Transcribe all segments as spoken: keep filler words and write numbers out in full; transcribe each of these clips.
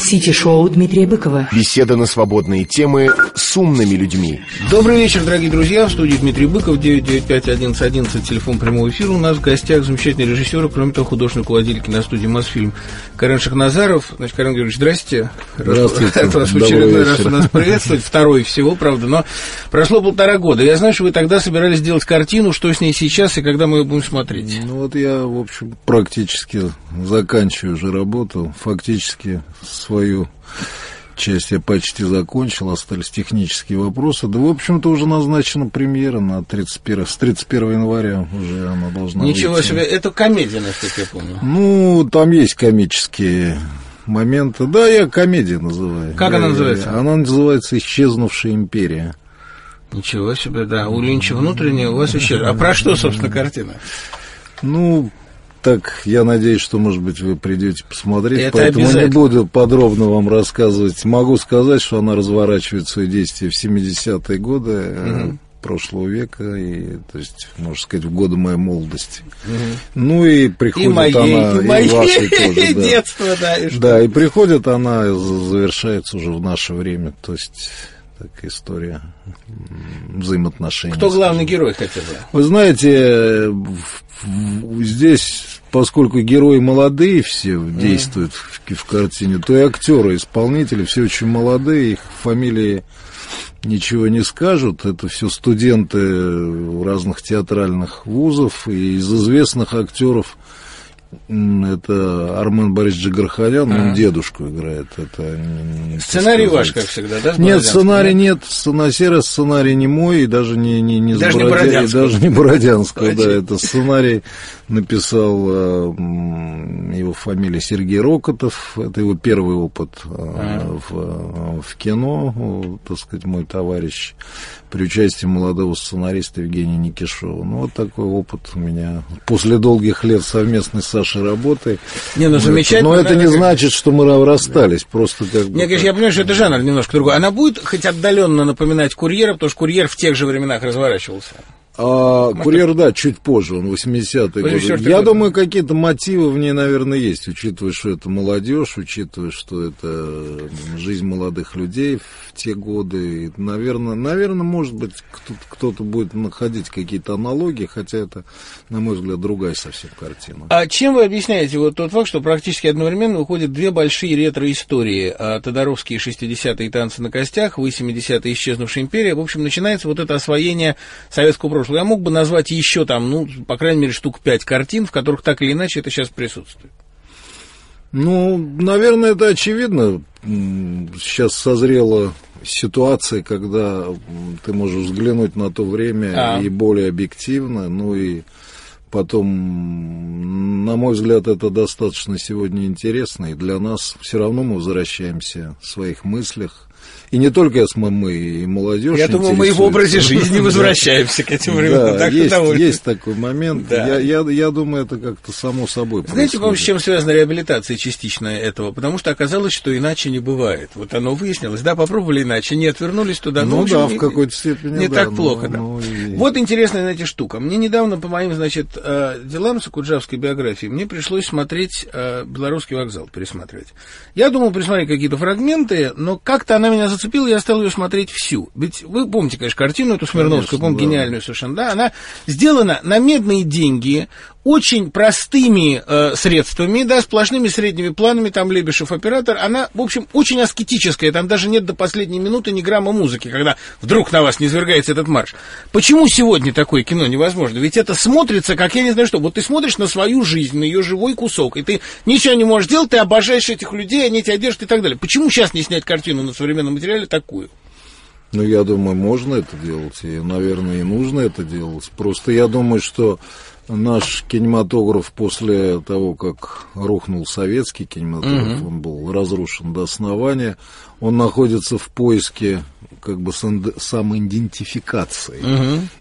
Сити-шоу Дмитрия Быкова. Беседа на свободные темы с умными людьми. Добрый вечер, дорогие друзья. В студии Дмитрий Быков, девять девять пять одиннадцать одиннадцать, телефон прямого эфира. У нас в гостях замечательный режиссер, кроме того, художественный руководитель киностудии «Мосфильм» Карен Шахназаров. Значит, Карен Георгиевич, здрасте. Здравствуйте. Рад вас в очередной раз у нас приветствовать. Второй всего, правда, но прошло полтора года. Я знаю, что вы тогда собирались сделать картину, что с ней сейчас и когда мы ее будем смотреть. Ну вот я, в общем, практически заканчиваю уже работу. Фактически свою часть я почти закончил, остались технические вопросы. Да, в общем-то, уже назначена премьера на тридцать первое, с тридцать первого января уже она должна Ничего выйти. себе, это комедия, насколько я помню. Ну, там есть комические моменты. Да, я комедию называю. Как я, она называется? Я, она называется «Исчезнувшая империя». Ничего себе, да. У Линча внутреннее, у вас исчез. А про что, собственно, картина? Ну, так, я надеюсь, что, может быть, вы придете посмотреть, это поэтому не буду подробно вам рассказывать. Могу сказать, что она разворачивает свои действия в семидесятые годы mm-hmm. прошлого века, и, то есть, можно сказать, в годы моей молодости. Mm-hmm. Ну, и приходит и моей, она, и, и моей, вашей тоже, да. детство, да. И да, и приходит она, завершается уже в наше время, то есть... Так, история взаимоотношений. Кто главный герой хотя бы? Вы знаете, здесь, поскольку герои молодые все mm. действуют в, в картине, то и актеры, исполнители все очень молодые, их фамилии ничего не скажут. Это все студенты разных театральных вузов, и из известных актеров это Армен Борисович Джигарханян, он а. дедушку играет. Это, сценарий ваш, как всегда, да? Нет, сценарий нет, сценарий, сценарий не мой, и даже не, не, не даже, Бородя... не даже не Бородянского, да, это сценарий написал э, его фамилия Сергей Рокотов, это его первый опыт э, а. в, в кино, так сказать, мой товарищ, при участии молодого сценариста Евгения Никишова. Ну, вот такой опыт у меня после долгих лет совместной с Сашей работы. Не, ну, замечательно. Но это не значит, что мы расстались, да. Просто как бы... Нет, конечно, я понимаю, что это жанр немножко другой. Она будет хоть отдаленно напоминать «Курьера», потому что «Курьер» в тех же временах разворачивался. А, «Курьер», да, чуть позже, он восьмидесятые годы. Я думаю, какие-то мотивы в ней, наверное, есть, учитывая, что это молодежь, учитывая, что это жизнь молодых людей в те годы. И, наверное, наверное, может быть, кто-то, кто-то будет находить какие-то аналогии, хотя это, на мой взгляд, другая совсем картина. А чем вы объясняете вот тот факт, что практически одновременно выходят две большие ретро-истории? Тодоровские шестидесятые «Танцы на костях», вы семидесятые «Исчезнувшая империя». В общем, начинается вот это освоение советского прошлого. Я мог бы назвать еще там, ну, по крайней мере, штук пять картин, в которых так или иначе это сейчас присутствует. Ну, наверное, это очевидно. Сейчас созрела ситуация, когда ты можешь взглянуть на то время а. и более объективно, ну и потом, на мой взгляд, это достаточно сегодня интересно, и для нас все равно мы возвращаемся в своих мыслях. И не только мы, и молодежь. Я думаю, мы и в образе жизни возвращаемся к этим временам. Да, есть, есть такой момент. Да. Я, я, я думаю, это как-то само собой происходит. Знаете, по-моему, с чем связана реабилитация частично этого? Потому что оказалось, что иначе не бывает. Вот оно выяснилось. Да, попробовали иначе, нет, вернулись туда. Ну, ну да, общем, в какой-то степени, не да, так ну, плохо, да. Ну, и... Вот интересная, знаете, штука. Мне недавно по моим, значит, делам с Окуджавской биографией мне пришлось смотреть «Белорусский вокзал», пересматривать. Я думал пересмотреть какие-то фрагменты, но как-то она меня зацепила, я стал ее смотреть всю. Ведь вы помните, конечно, картину эту Смирновскую, помните, да. Гениальную совершенно, да, она сделана на медные деньги, очень простыми э, средствами, да, сплошными средними планами, там Лебешев оператор, она, в общем, очень аскетическая, там даже нет до последней минуты ни грамма музыки, когда вдруг на вас низвергается этот марш. Почему сегодня такое кино невозможно? Ведь это смотрится, как я не знаю что, вот ты смотришь на свою жизнь, на ее живой кусок, и ты ничего не можешь делать, ты обожаешь этих людей, они тебя держат и так далее. Почему сейчас не снять картину на современном материале такую? Ну, я думаю, можно это делать, и, наверное, и нужно это делать. Просто я думаю, что наш кинематограф после того, как рухнул советский кинематограф, uh-huh. он был разрушен до основания, он находится в поиске как бы самоидентификации. Uh-huh.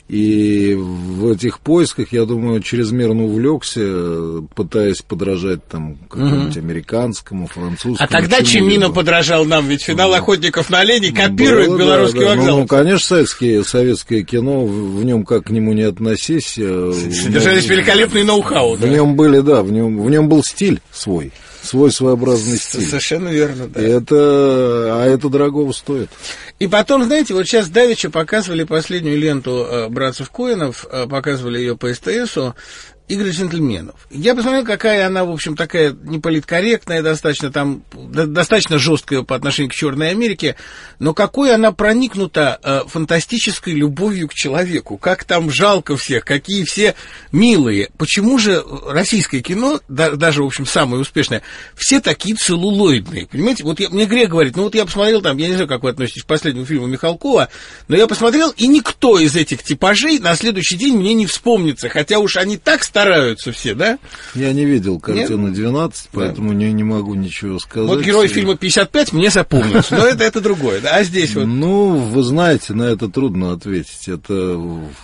И в этих поисках, я думаю, чрезмерно увлекся, пытаясь подражать там какому-нибудь угу. американскому, французскому. А тогда Чимино подражал нам, ведь финал да. «Охотников на оленей» копирует да, «Белорусский да, да. вокзал». Ну, конечно, советские, советское кино, в нем как к нему не относись. Содержались великолепные ноу-хау. В да. нем были, да, в нем, в нем был стиль свой. Свой своеобразный стиль. Совершенно верно, да. И это, а это дорогого стоит. И потом, знаете, вот сейчас давеча показывали последнюю ленту э, братцев Коэнов, э, показывали ее по СТСу, «Игры джентльменов». Я посмотрел, какая она, в общем, такая неполиткорректная, достаточно там, до, достаточно жесткая по отношению к Черной Америке, но какой она проникнута э, фантастической любовью к человеку, как там жалко всех, какие все милые. Почему же российское кино, да, даже, в общем, самое успешное, все такие целлулоидные, понимаете? Вот я, мне грех говорить, ну вот я посмотрел там, я не знаю, как вы относитесь к последнему фильму Михалкова, но я посмотрел, и никто из этих типажей на следующий день мне не вспомнится, хотя уж они так стараются все, да? Я не видел картину двенадцать, поэтому да. не, не могу ничего сказать. Вот герой фильма пятьдесят пять мне запомнился, но это, это другое, да? А здесь вот... Ну, вы знаете, на это трудно ответить. Это,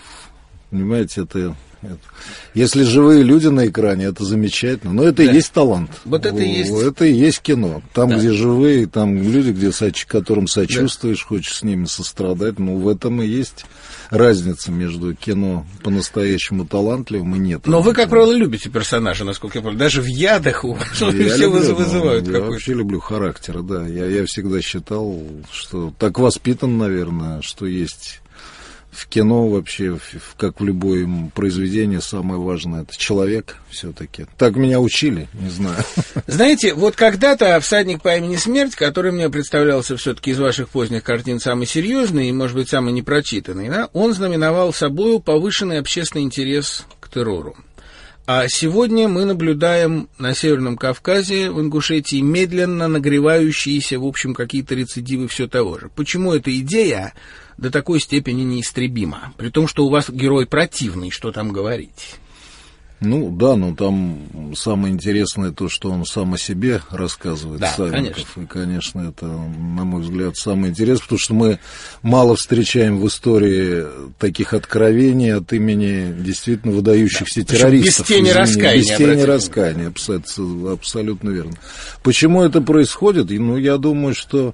понимаете, это... Это. Если живые люди на экране, это замечательно. Но это да. и есть талант. Вот это и есть. Это и есть кино. Там, да. где живые, там люди, где соч... которым сочувствуешь, да. хочешь с ними сострадать. Ну, в этом и есть разница между кино по-настоящему талантливым и нет. Но вы, как правило, любите персонажа, насколько я помню. Даже в «Ядах» у вас все люблю, вызывают. Я вообще люблю характер, да. Я, я всегда считал, что так воспитан, наверное, что есть... В кино вообще, в, как в любом произведении, самое важное — это человек все-таки. Так меня учили, не знаю. Знаете, вот когда-то «Всадник по имени Смерть», который мне представлялся все-таки из ваших поздних картин самый серьезный и, может быть, самый непрочитанный, да, он знаменовал собою повышенный общественный интерес к террору. А сегодня мы наблюдаем на Северном Кавказе, в Ингушетии, медленно нагревающиеся, в общем, какие-то рецидивы все того же. Почему эта идея до такой степени неистребима? При том, что у вас герой противный, что там говорить? Ну, да, но там самое интересное то, что он сам о себе рассказывает, да, Савенков. Конечно. И, конечно, это, на мой взгляд, самое интересное, потому что мы мало встречаем в истории таких откровений от имени действительно выдающихся да. террористов. Без тени раскаяния. Без тени раскаяния, абсолютно, абсолютно верно. Почему это происходит? Ну, я думаю, что...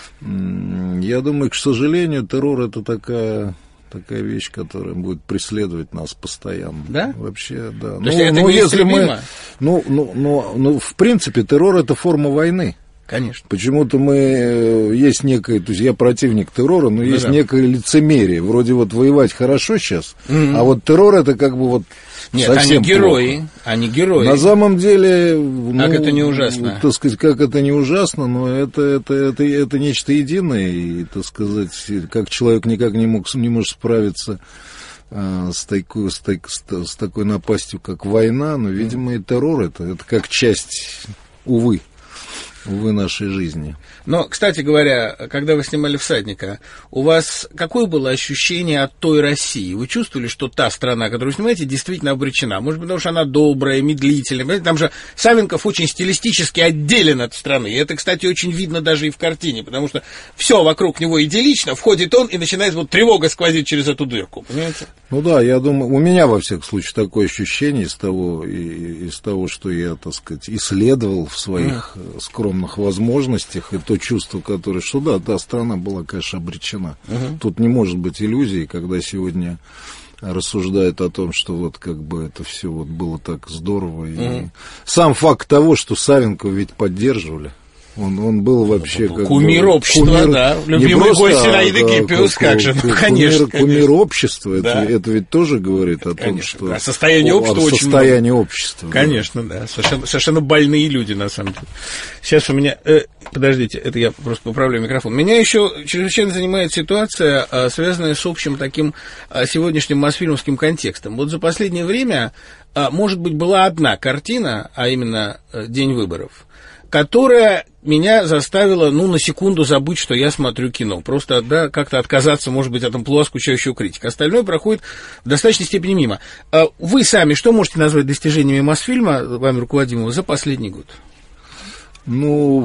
Я думаю, к сожалению, террор — это такая, такая вещь, которая будет преследовать нас постоянно. Да? Вообще, да. То ну, есть это ну, если мы, ну, ну, ну, ну, в принципе, террор — это форма войны. Конечно. Почему-то мы... Есть некое... То есть я противник террора, но ну, есть да. некое лицемерие. Вроде вот воевать хорошо сейчас, mm-hmm. а вот террор — это как бы вот... Нет, совсем они герои, плохо. они герои. На самом деле, ну, как это не ужасно. Так сказать, как это не ужасно, но это, это, это, это нечто единое, и, так сказать, как человек никак не, мог, не может справиться а, с, такой, с, так, с такой напастью, как война, но, видимо, и террор это, это как часть, увы, увы, нашей жизни. Но, кстати говоря, когда вы снимали «Всадника», у вас какое было ощущение от той России? Вы чувствовали, что та страна, которую вы снимаете, действительно обречена? Может быть, потому что она добрая, медлительная. Там же Савенков очень стилистически отделен от страны. И это, кстати, очень видно даже и в картине, потому что все вокруг него идиллично, входит он и начинает вот тревога сквозить через эту дырку. Понимаете? Ну да, я думаю, у меня, во всяком случае, такое ощущение из того, из того, что я, так сказать, исследовал в своих mm. скромных возможностях, и то чувство, которое, что да, та страна была, конечно, обречена. Uh-huh. Тут не может быть иллюзий, когда сегодня рассуждают о том, что вот как бы это все вот было так здорово. Uh-huh. И сам факт того, что Савенкова ведь поддерживали. Он, он был вообще как кумир бы, общества, кумир, да, любимый гость Зинаиды да, Гиппиус, как же, ну, кумир, конечно, кумир конечно. общества, да. это, это ведь тоже говорит о конечно, том, что... Да, состояние общества о, очень состояние много. общества. Конечно, да, да. Совершенно, совершенно больные люди, на самом деле. Сейчас у меня... Э, подождите, это я просто поправляю микрофон. Меня еще чрезвычайно занимает ситуация, э, связанная с общим таким э, сегодняшним мосфильмовским контекстом. Вот за последнее время, э, может быть, была одна картина, а именно э, «День выборов», которая меня заставила, ну, на секунду забыть, что я смотрю кино. Просто, да, как-то отказаться, может быть, от амплуа скучающего критика. Остальное проходит в достаточной степени мимо. Вы сами что можете назвать достижениями Мосфильма, вами руководимого, за последний год? Ну,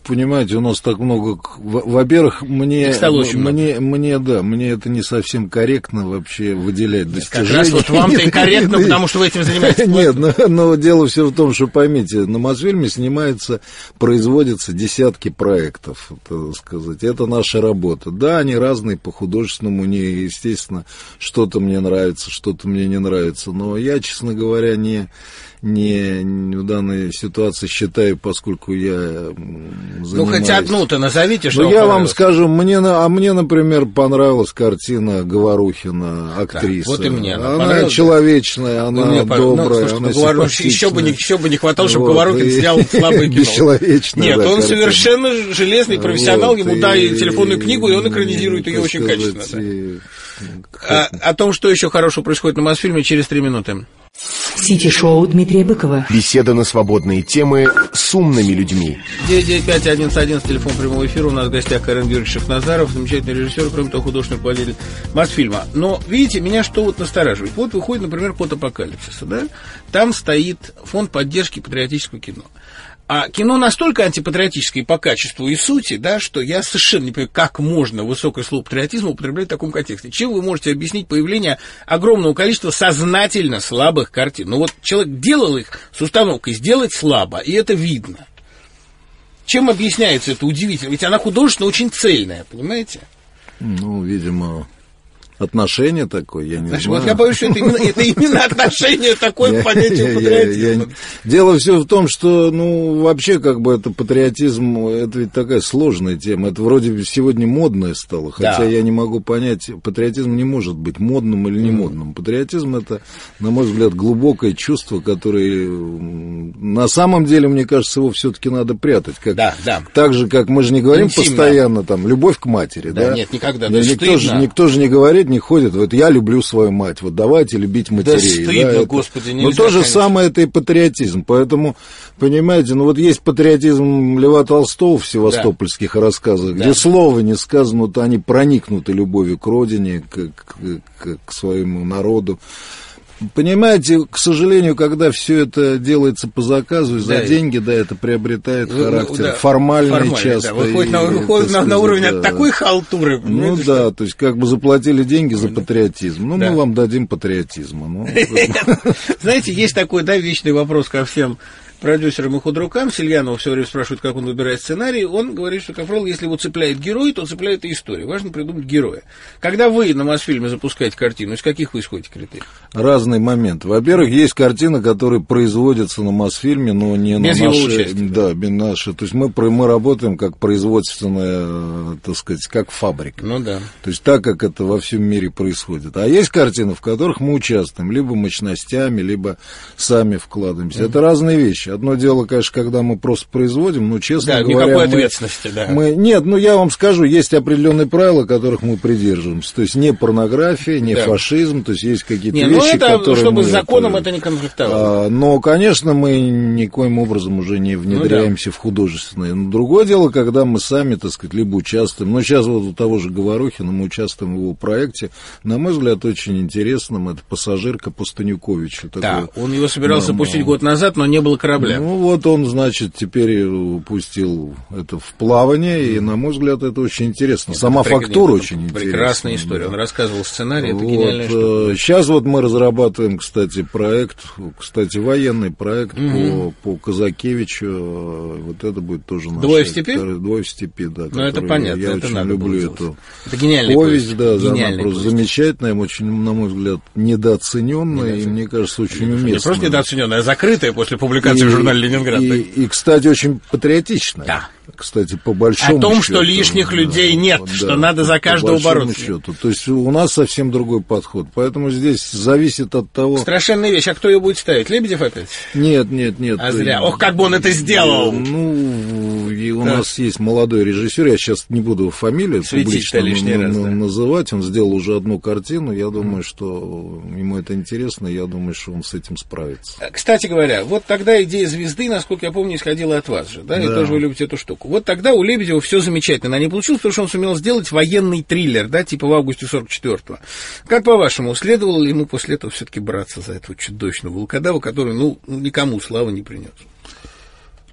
понимаете, у нас так много... Во-первых, мне, мне, мне, да, мне это не совсем корректно вообще выделять достижения. Как раз вот вам-то и корректно, потому что вы этим занимаетесь. Нет, но, но дело все в том, что, поймите, на Мосфильме снимается, производятся десятки проектов, так сказать. Это наша работа. Да, они разные по художественному, не, естественно, что-то мне нравится, что-то мне не нравится. Но я, честно говоря, не... Не, не в данной ситуации считаю, поскольку я занимаюсь... Ну, хоть одну-то назовите, что ну, я вам скажу, мне, а мне, например, понравилась картина Говорухина, актриса. Да, вот и мне она, она человечная, она мне, добрая, ну, она Говору... еще, бы не, еще бы не хватало, чтобы вот, Говорухин и... снял слабое кино. Бесчеловечная, Нет, да, он картина. совершенно железный профессионал, вот, ему и... дай телефонную книгу, и он экранизирует ее очень сказать, качественно. И... А, о том, что еще хорошего происходит на Мосфильме, через три минуты. Сити-шоу Дмитрия Быкова. Беседа на свободные темы с умными людьми. девять девять пять один один, телефон прямого эфира. У нас в гостях Карен Георгиевич Шахназаров, замечательный режиссер, кроме того, художественный руководитель Мосфильма. Но, видите, меня что вот настораживает? Вот выходит, например, «Код апокалипсиса», да? Там стоит фонд поддержки патриотического кино. А кино настолько антипатриотическое по качеству и сути, да, что я совершенно не понимаю, как можно высокое слово патриотизм употреблять в таком контексте. Чем вы можете объяснить появление огромного количества сознательно слабых картин? Ну вот человек делал их с установкой сделать слабо, и это видно. Чем объясняется это удивительно? Ведь она художественно очень цельная, понимаете? Ну, видимо... Отношение такое, я не Знаешь, знаю. Вот я боюсь, что это именно, это именно отношение такое к понятию патриотизма. Дело все в том, что, ну, вообще, как бы, это патриотизм, это ведь такая сложная тема. Это вроде сегодня модное стало, хотя я не могу понять, патриотизм не может быть модным или не модным. Патриотизм — это, на мой взгляд, глубокое чувство, которое, на самом деле, мне кажется, его все-таки надо прятать. Как, да, да. Так же, как мы же не говорим интимно. Постоянно, там, любовь к матери, да? Да, нет, никогда. Да, никто, же, никто же не говорит, не ходит, вот я люблю свою мать, вот давайте любить матерей. Да стыдно, да, Господи, нельзя. Но то же самое это и патриотизм, поэтому, понимаете, ну вот есть патриотизм Льва Толстого в севастопольских да. рассказах, да. где слова не сказано, вот они проникнуты любовью к родине, к, к, к своему народу. Понимаете, к сожалению, когда все это делается по заказу, за да, деньги, да, это приобретает ну, характер да, формальный, формальный часто. Да, выходит, и, на, выходит сказать, на уровень да. такой халтуры. Ну да, что... то есть как бы заплатили деньги за патриотизм. Ну, да. мы вам дадим патриотизма. Ну, знаете, есть такой, да, вечный вопрос ко всем продюсерам и худрукам. Сильянова все время спрашивают, как он выбирает сценарий. Он говорит, что, как правило, если его цепляет герой, то цепляет и история. Важно придумать героя. Когда вы на Мосфильме запускаете картину, из каких вы исходите критериев? Разные моменты. Во-первых, есть картина, которая производится на Мосфильме, но не без на его наши... участия. Да, без нашей. То есть мы, мы работаем как производственная, так сказать, как фабрика. Ну да. То есть так, как это во всем мире происходит. А есть картины, в которых мы участвуем, либо мощностями, либо сами вкладываемся. Mm-hmm. Это разные вещи. Одно дело, конечно, когда мы просто производим, но, честно да, говоря... никакой мы, ответственности, да. Мы, нет, ну, я вам скажу, есть определенные правила, которых мы придерживаемся. То есть не порнография, не да. фашизм, то есть есть какие-то не, вещи, ну, это, которые чтобы мы... с законом это, это не конфликтовало. А, но, конечно, мы никоим образом уже не внедряемся ну, да. в художественное. Но другое дело, когда мы сами, так сказать, либо участвуем. Но сейчас вот у того же Говорухина мы участвуем в его проекте. На мой взгляд, очень интересным. Это «Пассажирка» Пустынюковича. Да, такой, он его собирался мама... пустить год назад, но не было корабля. Ну, вот он, значит, теперь пустил это в плавание, и, на мой взгляд, это очень интересно. Это Сама прик... фактура нет, очень интересная. Прекрасная история. Да. Он рассказывал сценарий, это вот, гениальная штука. Сейчас вот мы разрабатываем, кстати, проект, кстати, военный проект угу. по, по Казакевичу. Вот это будет тоже наш... «Двое в степи»? «Двое в степи», да. Ну, это понятно, я это очень надо люблю эту это гениальная повесть, повесть. да, гениальная она просто повесть. замечательная, очень, на мой взгляд, недооцененная, и, мне кажется, очень уместная. Не просто недооцененная, а закрытая после публикации и, в журнале «Ленинград». И, и, кстати, очень патриотичная. Да. Кстати, по большому счету. О том, счету, что лишних людей да, нет, да, что надо за каждого бороться. Счету. То есть у нас совсем другой подход. Поэтому здесь зависит от того... Страшенная вещь. А кто ее будет ставить? Лебедев опять? Нет, нет, нет. А зря. Ох, как бы он это сделал! Ну, и у да. нас есть молодой режиссер. Я сейчас не буду фамилию публично раз, да. называть. Он сделал уже одну картину. Я думаю, что ему это интересно. Я думаю, что он с этим справится. Кстати говоря, вот тогда идея «Звезды», насколько я помню, исходила от вас же. Да? Да. И тоже вы любите эту штуку. Вот тогда у Лебедева все замечательно. Она не получилась, потому что он сумел сделать военный триллер, да, типа в августе сорок четвёртого. Как по-вашему, следовало ли ему после этого все-таки браться за этого чудовищного волкодава, который, ну, никому славы не принес?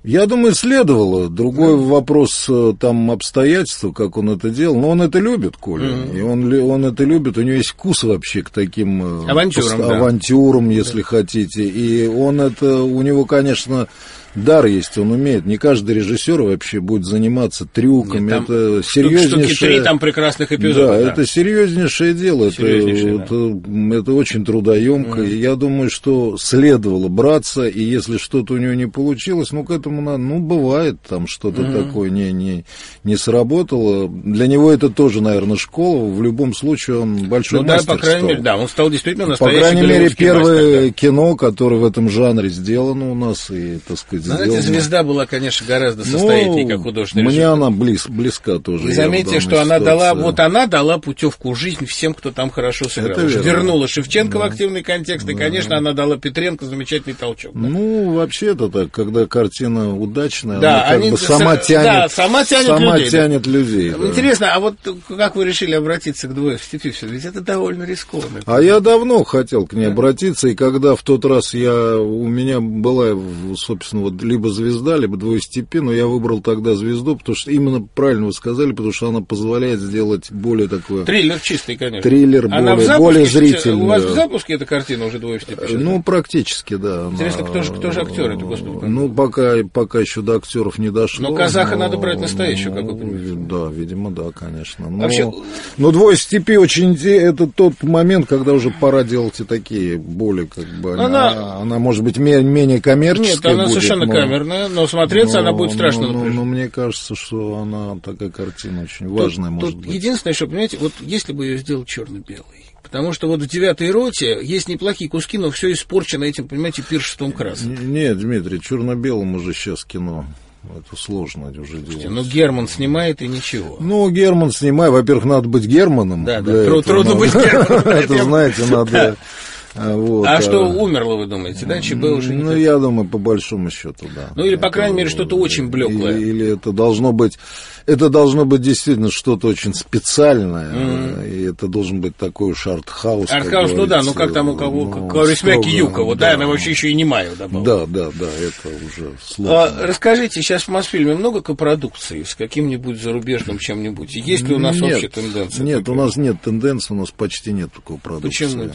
Я думаю, следовало. Другой да. вопрос, там, обстоятельства, как он это делал. Но он это любит, Коля. Mm-hmm. И он, он это любит. У него есть вкус вообще к таким авантюрам, пост- да. авантюрам, если да. хотите. И он это, у него, конечно... дар есть, он умеет. Не каждый режиссер вообще будет заниматься трюками. Нет, это серьезнейшее... Штуки три там прекрасных эпизодов. Да, да, это серьезнейшее дело. Серьезнейшее, это, да. это, это очень трудоемко. Mm. Я думаю, что следовало браться, и если что-то у него не получилось, ну, к этому надо... Ну, бывает там что-то mm. такое не, не, не сработало. Для него это тоже, наверное, школа. В любом случае он большой ну, мастер да, по крайней стал. мере, да, он стал действительно настоящим. По крайней мере, первое мастер, да. кино, которое в этом жанре сделано у нас, и, так сказать, знаете, «Звезда» была, конечно, гораздо состоятельнее, как художественный мне режиссер. Мне она близ, близка тоже. И заметьте, что она дала, вот она дала путевку в жизнь всем, кто там хорошо сыграл. Вернула Шевченко да. в активный контекст, да. и, конечно, она дала Петренко замечательный толчок. Да? Ну, вообще это так, когда картина удачная, да, она как они, бы сама с, тянет, да, сама тянет сама людей. Тянет да. людей да. Интересно, а вот как вы решили обратиться к «Двое в степи»? Ведь это довольно рискованно. А я давно хотел к ней да. обратиться, и когда в тот раз я, у меня была, собственно, вот либо «Звезда», либо «Двое в степи», но я выбрал тогда «Звезду», потому что именно правильно вы сказали, потому что она позволяет сделать более такой... Триллер чистый, конечно. Триллер она более, запуске, более зрительный. У вас в запуске эта картина уже «Двое в степи»? Ну, практически, да. Интересно, она... кто же, кто же актер это, господи? Ну, пока, пока еще до актеров не дошло. Но казаха но... надо брать настоящего, как вы понимаете. Да, видимо, да, конечно. Но, Вообще... но «Двое в степи» очень... Это тот момент, когда уже пора делать и такие более, как бы... Она, она, она может быть, менее коммерческая. Нет, она будет, совершенно но... камерная, но смотреться но, она будет страшно но, напряжена. Но, но мне кажется, что она такая картина очень важная, тут, может тут быть. Единственное, что, понимаете, вот если бы ее сделал черно-белый, потому что вот в «Девятой роте» есть неплохие куски, но все испорчено этим, понимаете, пиршеством красок. Нет, Дмитрий, черно-белым уже сейчас кино. Это сложно уже делать. Ну, Герман снимает и ничего. Ну, Герман снимает. Во-первых, надо быть Германом. Да, да, трудно быть Германом. Это, знаете, надо... Вот, а, а что а... умерло, вы думаете, да? ЧБ уже не... Ну, так... я думаю, по большому счету, да. Ну, или, по это... крайней мере, что-то очень блеклое. Или, или это должно быть... Это должно быть действительно что-то очень специальное. Mm-hmm. И это должен быть такой уж артхаус. Артхаус, ну да, ну как там у кого... Ну, Корисмя Киюка, вот, да, она вообще еще и не Маю добавила. Да, да, да, это уже сложно. А, расскажите, сейчас в Мосфильме много копродукции с каким-нибудь зарубежным чем-нибудь? Есть ли у нас нет, общая тенденция? Нет, у нас нет тенденции, у нас почти нет такой продукции. Почему?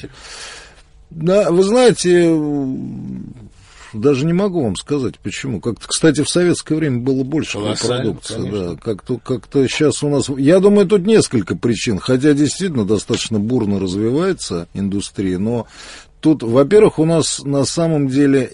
Да, вы знаете, даже не могу вам сказать, почему. Как-то, кстати, в советское время было больше продукции. Да, как-то, как-то сейчас у нас... Я думаю, тут несколько причин. Хотя действительно достаточно бурно развивается индустрия, но тут, во-первых, у нас на самом деле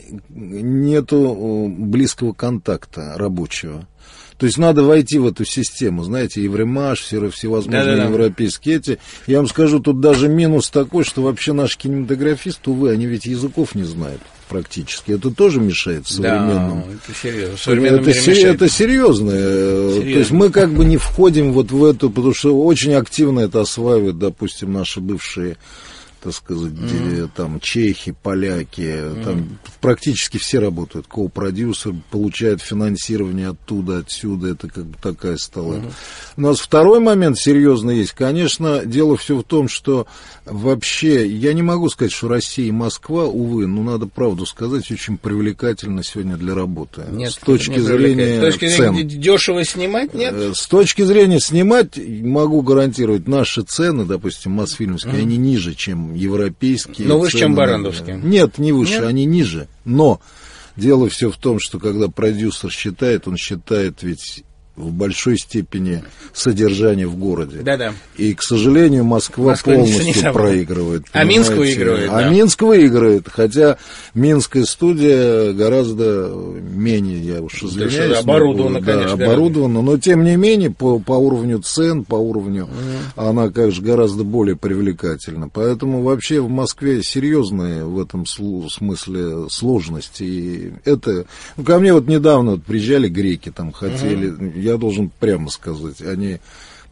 нету близкого контакта рабочего. То есть надо войти в эту систему, знаете, Евремаш, все, всевозможные Да-да-да. европейские эти. Я вам скажу, тут даже минус такой, что вообще наши кинематографисты, увы, они ведь языков не знают практически. Это тоже мешает современным. Да, это серьезно. Современным это, се- это серьезно. серьезно. То есть мы как бы не входим вот в эту, потому что очень активно это осваивают, допустим, наши бывшие, так сказать, mm-hmm. там, чехи, поляки, mm-hmm. там практически все работают, ко-продюсер, получают финансирование оттуда, отсюда, это как бы такая стала. Mm-hmm. У нас второй момент серьезный есть. Конечно, дело все в том, что вообще, я не могу сказать, что Россия и Москва, увы, но надо правду сказать, очень привлекательно сегодня для работы. Нет, с точки зрения С точки цен. зрения дешево снимать, нет? С точки зрения снимать, могу гарантировать, наши цены, допустим, мосфильмовские, mm-hmm. они ниже, чем европейские. Но выше, цены. чем барандовские. Нет, не выше, Нет? они ниже. Но дело все в том, что когда продюсер считает, он считает ведь в большой степени содержание в городе. Да-да. И, к сожалению, Москва, Москва полностью проигрывает. А Минск выигрывает. А да. Минск выигрывает, хотя Минская студия гораздо менее, я уж извиняюсь. Оборудована, да, конечно. оборудована, но тем не менее, по, по уровню цен, по уровню, угу. она, конечно, гораздо более привлекательна. Поэтому вообще в Москве серьезные в этом смысле сложности. И это... Ну, ко мне вот недавно вот приезжали греки, там хотели... Угу. Я должен прямо сказать, они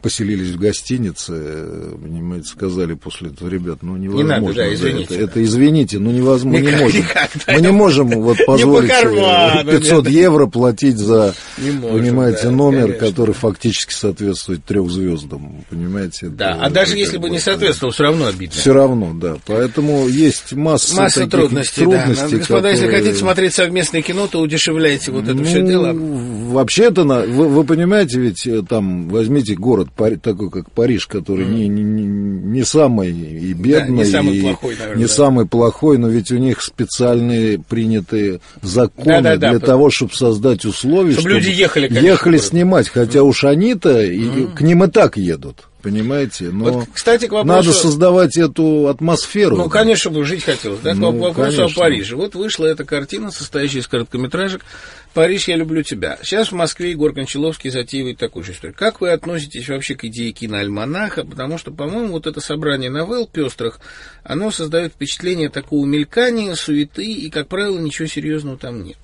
поселились в гостинице, понимаете, сказали после этого: ребят, ну невозможно. Не надо, да, извините. Это, это извините, ну невозможно, мы не можем. Никак, да, мы не можем вот позволить карману, пятьсот евро платить за, не можем, понимаете, да, номер, конечно. который фактически соответствует трех звездам, понимаете. Да, это, а даже это, если бы не соответствовал, все равно обидно. Все равно, да. Поэтому есть масса, Масса таких трудностей, трудностей, да. Господа, если которые... хотите смотреть совместное кино, то удешевляйте вот это ну, все дело. Вообще это, вы, вы понимаете, ведь там возьмите город Пари, такой, как Париж, который mm. не, не, не самый и бедный, да, не самый и плохой, наверное, не да. самый плохой, но ведь у них специальные принятые законы да, да, да, для по... того, чтобы создать условия, чтобы, чтобы люди ехали, конечно, ехали снимать, хотя уж они-то mm. к ним и так едут. Понимаете? Но вот, кстати, к вопросу... надо создавать эту атмосферу. Ну, конечно, бы жить хотелось. Да? Ну, к вопросу конечно. о Париже. Вот вышла эта картина, состоящая из короткометражек «Париж, я люблю тебя». Сейчас в Москве Егор Кончаловский затеивает такую же историю. Как вы относитесь вообще к идее киноальманаха? Потому что, по-моему, вот это собрание новелл пестрых, оно создает впечатление такого мелькания, суеты, и, как правило, ничего серьезного там нет.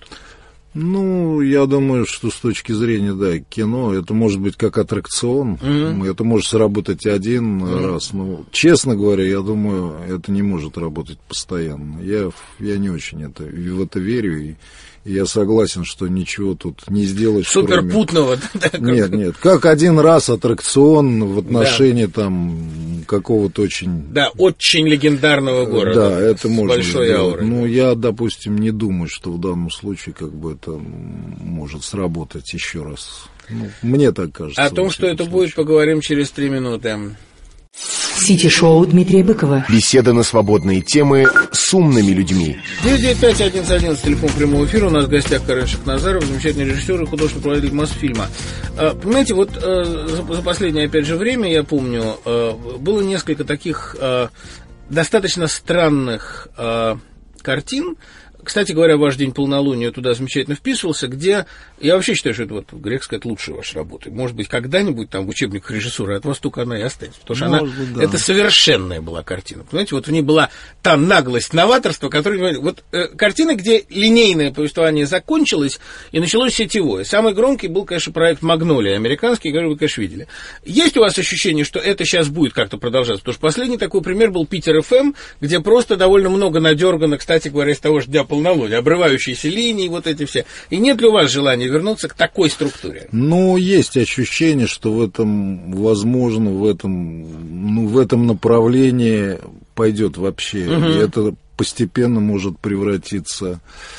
Ну, я думаю, что с точки зрения, да, кино, это может быть как аттракцион, mm-hmm. это может сработать один mm-hmm. раз, но, честно говоря, я думаю, это не может работать постоянно. Я, я не очень это, в это верю, и, и я согласен, что ничего тут не сделать. Суперпутного. Кроме... Нет, нет, как один раз аттракцион в отношении да. там какого-то очень... Да, очень легендарного города. Да, это можно большой сделать. аурой. Ну, я, допустим, не думаю, что в данном случае как бы это может сработать еще раз. Ну, мне так кажется. О том, что это случае. Будет, поговорим через три минуты. Сити-шоу Дмитрия Быкова. Беседа на свободные темы с умными людьми. девять девять пять одиннадцать одиннадцать, телефон прямого эфира. У нас в гостях Карен Шахназаров, замечательный режиссер и художественный руководитель Мосфильма. Понимаете, вот за последнее, опять же, время, я помню, было несколько таких достаточно странных картин. Кстати говоря, «Ваш день полнолуния» туда замечательно вписывался, где... Я вообще считаю, что это, вот, грех сказать, лучшая ваша работа. Может быть, когда-нибудь там в учебниках режиссуры от вас только она и останется. Потому что она... Быть, да. Это совершенная была картина. Понимаете, вот в ней была та наглость, новаторство, которое... Вот э, картина, где линейное повествование закончилось, и началось сетевое. Самый громкий был, конечно, проект «Магнолия», американский, который вы, конечно, видели. Есть у вас ощущение, что это сейчас будет как-то продолжаться? Потому что последний такой пример был «Питер эф эм», где просто довольно много надергано, кстати говоря, из того же «Дня полнолуния», обрывающиеся линии, вот эти все. И нет ли у вас желания вернуться к такой структуре? Ну, есть ощущение, что в этом, возможно, в этом, ну, в этом направлении пойдет вообще. Угу. И это постепенно может превратиться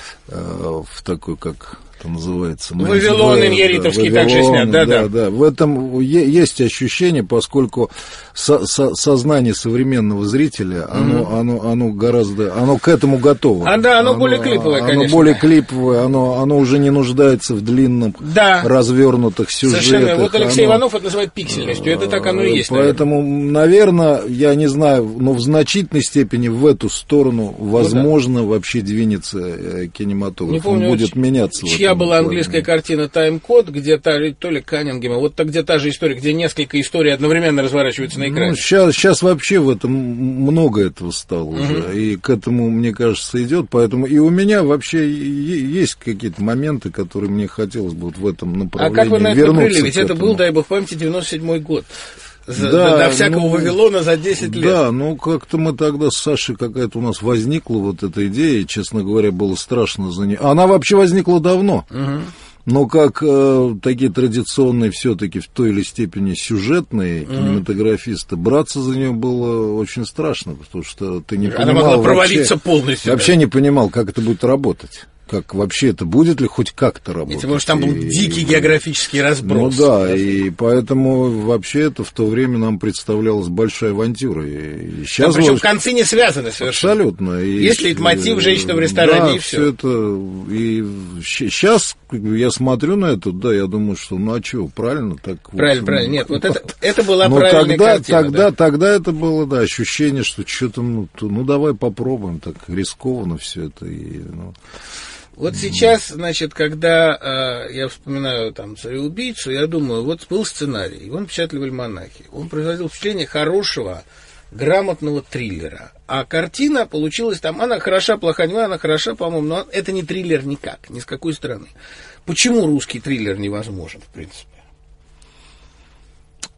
э, в такой, как... называется. Вавилон Иньяритовский да, также снят, да, да. Да, да. В этом есть ощущение, поскольку со, со, сознание современного зрителя, оно, mm-hmm. оно, оно гораздо, оно к этому готово. А, да, оно, оно более клиповое, оно конечно. Оно более клиповое, оно, оно уже не нуждается в длинном, да. развернутых сюжетах. Совершенно. Вот Алексей оно... Иванов это называет пиксельностью, это так оно и есть. Поэтому, наверное, наверное, я не знаю, но в значительной степени в эту сторону, возможно, ну, да. вообще двинется кинематограф. Не помню, Он будет меняться. Чья была английская картина «Тайм-код», где та, то ли Каннингема, вот так, где та же история, где несколько историй одновременно разворачиваются на экране. Ну, сейчас, сейчас вообще в этом много этого стало угу. уже, и к этому, мне кажется, идет, поэтому и у меня вообще есть какие-то моменты, которые мне хотелось бы вот в этом направлении вернуться. А как вы на это напрягли? Ведь это был, дай бог памяти, девяносто седьмой год. За, да, до всякого ну, Вавилона за десять лет. Да, ну как-то мы тогда с Сашей какая-то у нас возникла вот эта идея, и, честно говоря, было страшно за нее. Она вообще возникла давно. Угу. Но как э, такие традиционные все-таки в той или степени сюжетные mm-hmm. кинематографисты, браться за нее было очень страшно, потому что ты не Она понимал... Она могла провалиться вообще, полностью. Вообще да. не понимал, как это будет работать. Как вообще это будет ли хоть как-то работать. Потому что там был и, дикий и, географический разброс. Ну да, и поэтому вообще это в то время нам представлялась большая авантюра. И сейчас да, причем вот... концы не связаны совершенно. Абсолютно. И, Если лейтмотив женщина в ресторане, да, и все. это. И сейчас я смотрю на это, да, я думаю, что ну а что, правильно так. Правильно, вот, правильно. Нет, вот это, это была но правильная тогда, картина. Тогда, да. тогда это было, да, ощущение, что что-то, ну, ну давай попробуем, так рискованно все это. И, ну... Вот сейчас, значит, когда э, я вспоминаю там «Цареубийцу», я думаю, вот был сценарий, его напечатали в «Альманахе». Он производил впечатление хорошего, грамотного триллера. А картина получилась там, она хороша, плоха, не она хороша, по-моему, но это не триллер никак, ни с какой стороны. Почему русский триллер невозможен, в принципе?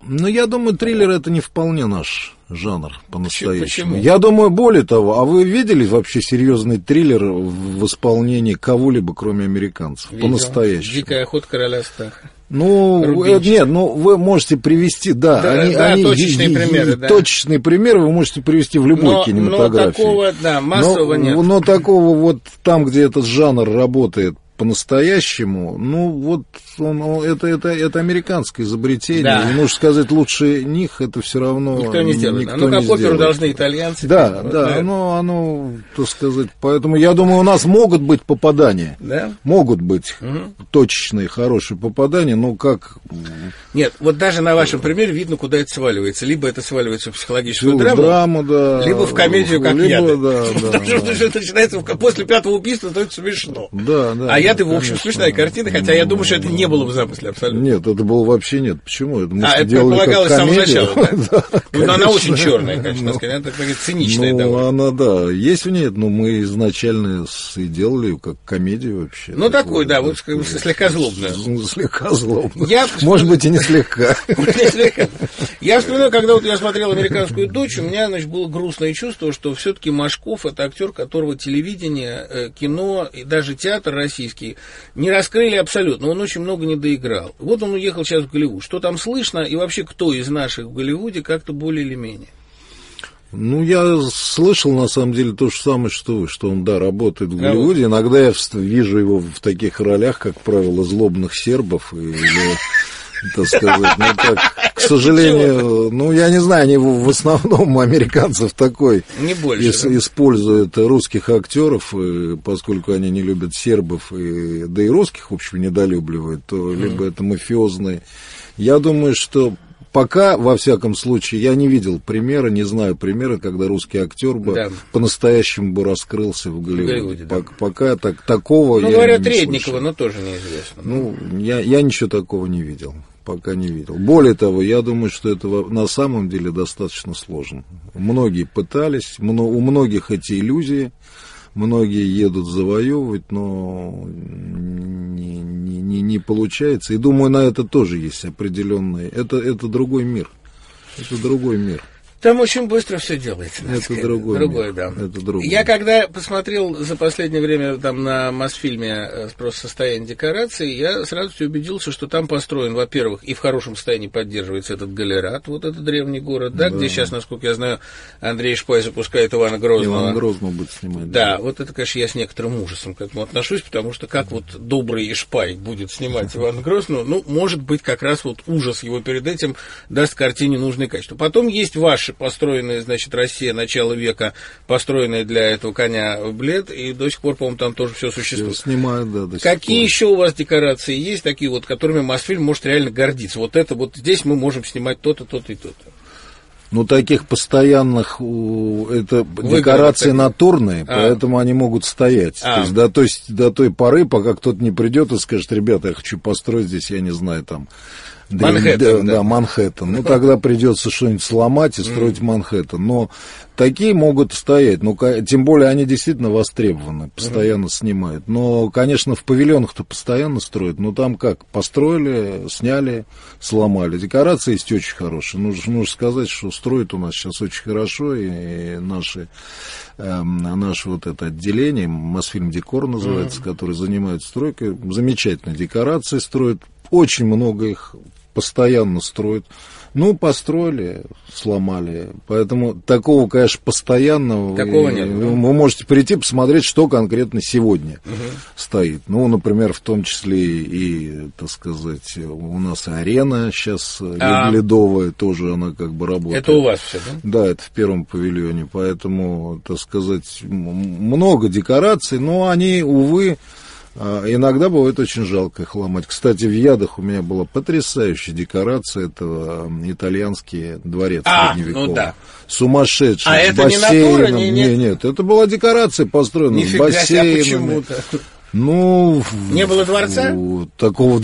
Ну, я думаю, триллер — это не вполне наш жанр по-настоящему. Почему? Я думаю, более того, а вы видели вообще серьезный триллер в исполнении кого-либо, кроме американцев? Видел. По-настоящему. «Дикая охота короля Стаха». Ну, э, нет, ну вы можете привести, да, Да, они, да, они, точечные и, и, примеры, и, да. Точечные примеры вы можете привести в любой но, кинематографии. Но такого, да, массового но, нет. Но такого вот там, где этот жанр работает по-настоящему, ну вот он, он, это, это, это американское изобретение. Да. И нужно сказать, лучше них это все равно Никто не сделает. Никто Ну, как не оперу сделает. должны итальянцы. Да, вот, да, да. оно, оно, так сказать, поэтому я думаю, у нас могут быть попадания. Да? Могут быть Угу. точечные, хорошие попадания, но как... Нет, вот даже на вашем примере видно, куда это сваливается. Либо это сваливается в психологическую драму, драму, да. либо в комедию как либо, яды. да, да, Потому что да. это начинается в- после пятого убийства, то это смешно. Да, да. А яды, в да, общем, конечно. смешная картина, хотя я думаю, что это не было в замысле абсолютно. Нет, это было вообще нет. Почему? Это мы А, это делали предполагалось как с самого комедию. начала, да? Да, Ну, она конечно. очень черная, конечно, Ну, сказать, она такая циничная ну, довольно. она, да, есть в ней, но мы изначально с- и делали ее как комедию вообще. Ну, такой, Такое, да, вот такое. слегка злобная. Ну, слегка злобно. Я- Может быть, и не слегка. Я вспоминаю, когда вот я смотрел «Американскую дочь», у меня, значит, было грустное чувство, что все-таки Машков — это актер, которого телевидение, э, кино и даже театр российский не раскрыли абсолютно. Он очень много не доиграл. Вот он уехал сейчас в Голливуд. Что там слышно и вообще кто из наших в Голливуде как-то более или менее? Ну, я слышал, на самом деле, то же самое, что вы, что он, да, работает в А Голливуде. Иногда я вст- вижу его в таких ролях, как правило, злобных сербов или, так сказать, ну, так, к сожалению, ну, я не знаю, они в в основном американцев такой Не больше. ис- да? используют русских актеров, и поскольку они не любят сербов, и, да и русских, в общем, недолюбливают, то либо это мафиозные. Я думаю, что пока, во всяком случае, я не видел примера, не знаю примера, когда русский актер бы Да. по-настоящему бы раскрылся в Голливуде. Голливуде, да. Пок- Пока так, такого Ну, я говорят, не Редникова, слышал. но тоже неизвестно. Ну, я, я ничего такого не видел. Пока не видел. Более того, я думаю, что это во- на самом деле достаточно сложно. Многие пытались, мно- у многих эти иллюзии, многие едут завоевывать, но не, не, не, не получается. И думаю, на это тоже есть определенные. Это, это другой мир. Это другой мир. Там очень быстро все делается. надо Это сказать. другой Другое, мир. да. Это другой. Я когда посмотрел за последнее время там на Мосфильме э, просто состояние декораций, я сразу убедился, что там построен, во-первых, и в хорошем состоянии поддерживается этот Галерат, вот этот древний город, да, Да. где сейчас, насколько я знаю, Андрей Шпай запускает Ивана Грозного. Иван Грозного будет снимать. Да, вот это, конечно, я с некоторым ужасом к этому отношусь, потому что как вот добрый Ишпай будет снимать Ивана Грозного, ну, может быть, как раз вот ужас его перед этим даст картине нужное качество. Потом есть ваши построенные, значит, Россия начала века, построенная для этого коня Блед, и до сих пор, по-моему, там тоже все существует. Снимают, да, до сих Какие пор. еще у вас декорации есть, такие вот, которыми Мосфильм может реально гордиться? Вот это вот здесь мы можем снимать то-то, то-то и то-то. Ну, таких постоянных, у, это Выгодно декорации таких. натурные, А. поэтому они могут стоять. А. То есть, до, то есть до той поры, пока кто-то не придет и скажет, ребята, я хочу построить здесь, я не знаю, там... Манхэттен, да, да. да, Манхэттен. Ну, тогда придется что-нибудь сломать и строить Манхэттен. Но такие могут стоять. Ну, ка- тем более они действительно востребованы, постоянно снимают. Но, конечно, в павильонах-то постоянно строят. Но там как? Построили, сняли, сломали. Декорации есть очень хорошие. Нужно, нужно сказать, что строят у нас сейчас очень хорошо. И наши, эм, наше вот это отделение, Мосфильм Декор называется, который занимается стройкой, замечательные декорации строят. Очень много их постоянно строят. Ну, построили, сломали. Поэтому такого, конечно, постоянного... Такого вы, нет, Вы, да? вы можете прийти, посмотреть, что конкретно сегодня Угу. стоит. Ну, например, в том числе и, так сказать, у нас арена сейчас А. ледовая, тоже она как бы работает. Это у вас все, да? Да, это в первом павильоне. Поэтому, так сказать, м- много декораций, но они, увы... А, иногда бывает очень жалко их ломать. Кстати, в Ядах у меня была потрясающая декорация. Это м, итальянский дворец А, средневековый. ну да. Сумасшедший. А с это не бассейном. натура? Не- нет? нет, это была декорация построена с Нифига себе, а бассейнами. почему-то. Ну... Не было дворца? В, такого...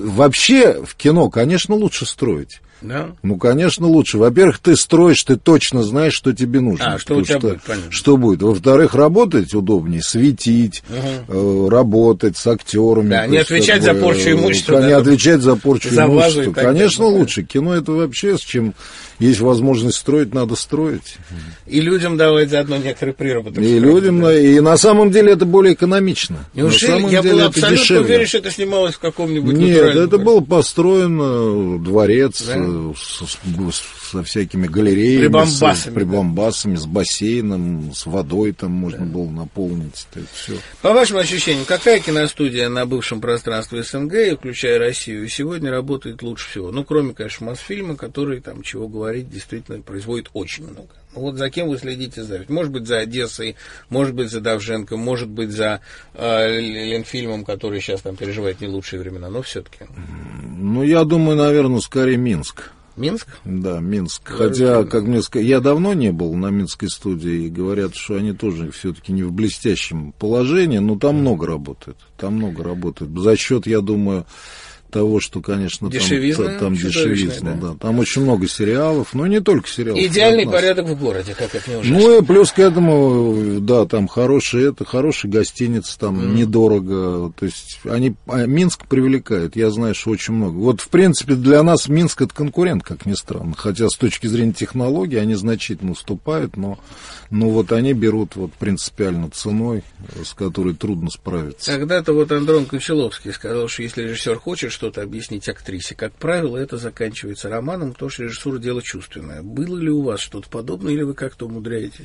Вообще в кино, конечно, лучше строить. Да? Ну, конечно, лучше. Во-первых, ты строишь, ты точно знаешь, что тебе нужно. А, что у тебя что, будет, понятно. Что будет. Во-вторых, работать удобнее, светить, угу. э, работать с актерами. Да, не отвечать за порчу имущества. Не да, отвечать за порчу за имущества. Конечно, далее. лучше. Кино это вообще, с чем есть возможность строить, надо строить. И людям давать заодно некоторый приработок. И людям, да. И на самом деле это более экономично. Неужели? Я был абсолютно дешевле. Уверен, что это снималось в каком-нибудь Нет, это было построено дворец, да? с, с, со всякими галереями, прибамбасами, с прибамбасами, да? С бассейном, с водой там можно да. было наполнить. Это все. По вашим ощущениям, какая киностудия на бывшем пространстве СНГ, включая Россию, сегодня работает лучше всего? Ну, кроме, конечно, Мосфильма, который, там, чего говорить, действительно производит очень много. Вот за кем вы следите? За, может быть, за Одессой, может быть, за Довженко, может быть, за э, Ленфильмом, который сейчас там переживает не лучшие времена, но все-таки. Ну, я думаю, наверное, скорее Минск. Минск? Да, Минск. Хотя, как мне сказали, я давно не был на Минской студии, и говорят, что они тоже все-таки не в блестящем положении, но там много работает. Там много работает. За счет, я думаю, того, что, конечно, дешевизна, там, там дешевизна, да. да. Там очень много сериалов, но не только сериалов. Идеальный порядок в городе, как это не ужасно. Ну и плюс к этому, да, там хорошие, это хорошие гостиницы, там mm. недорого. То есть они, Минск привлекает, я знаю, что очень много. Вот, в принципе, для нас Минск это конкурент, как ни странно. Хотя с точки зрения технологий они значительно уступают, но, но вот они берут вот принципиально ценой, с которой трудно справиться. Когда-то вот Андрон Кончаловский сказал, что если режиссер хочет что-то объяснить актрисе, как правило, это заканчивается романом, потому что режиссура дело чувственное. Было ли у вас что-то подобное, или вы как-то умудряетесь?